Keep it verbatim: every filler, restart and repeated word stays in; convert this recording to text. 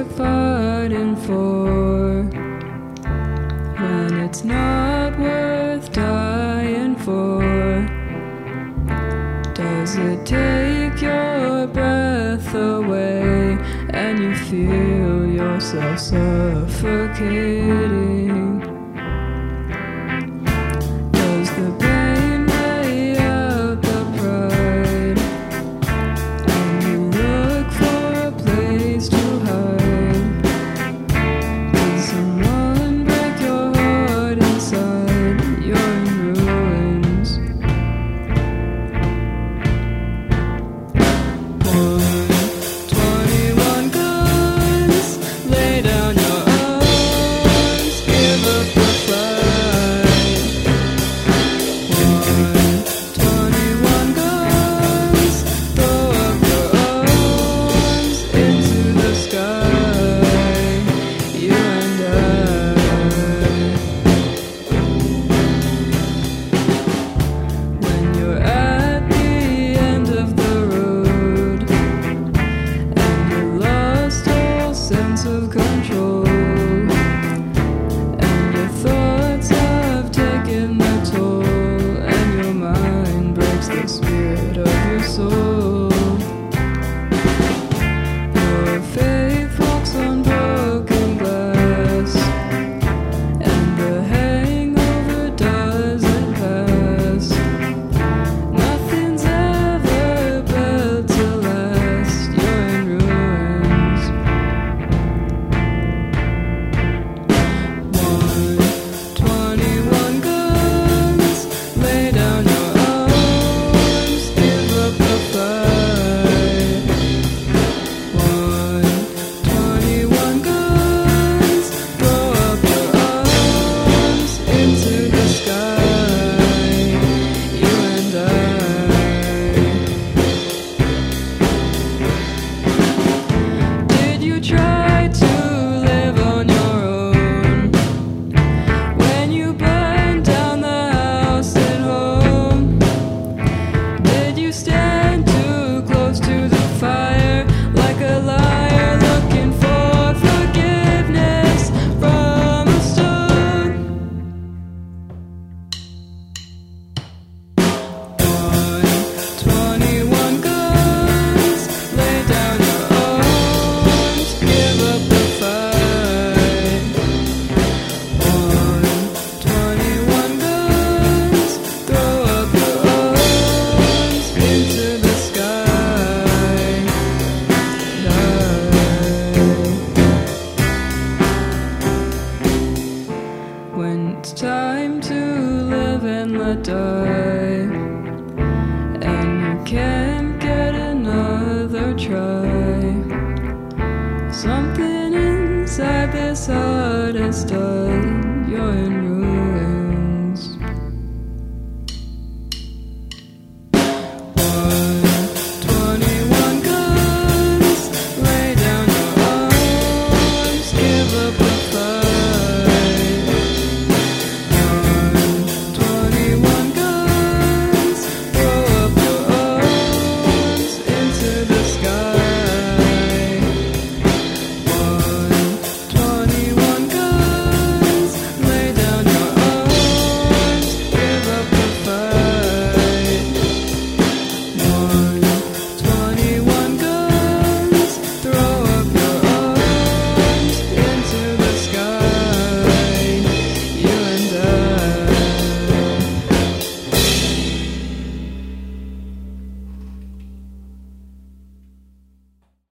worth fighting for, when it's not worth dying for? Does it take your breath away and you feel yourself suffocating? Does the pain weigh out the pride and you look for a place to hide? Did someone break your heart inside? You're in ruins. One, twenty-one guns, lay down your arms, give up the fight. One, twenty-one guns, throw up your arms into the sky, you and I. When you're at the end of the road and you lost all sense of control, and your thoughts have taken their toll, and your mind breaks the spirit of your soul. Your faith walks on broken glass, and the hangover doesn't pass. Nothing's ever built to last. You're in ruins. One, twenty-one guns, lay down your arms, give up the fight. One, twenty-one guns, throw up your arms into the sky, you and I. Did you try to live on your own when you burned down the house at home? Did you stand too close to the fire like a liar looking for forgiveness from a stone? One, twenty-one guns, lay down your arms, give up the fight. One, twenty-one guns, throw up your arms into the sky. When it's time to live and let die, and you can't get another try, something inside this heart has died.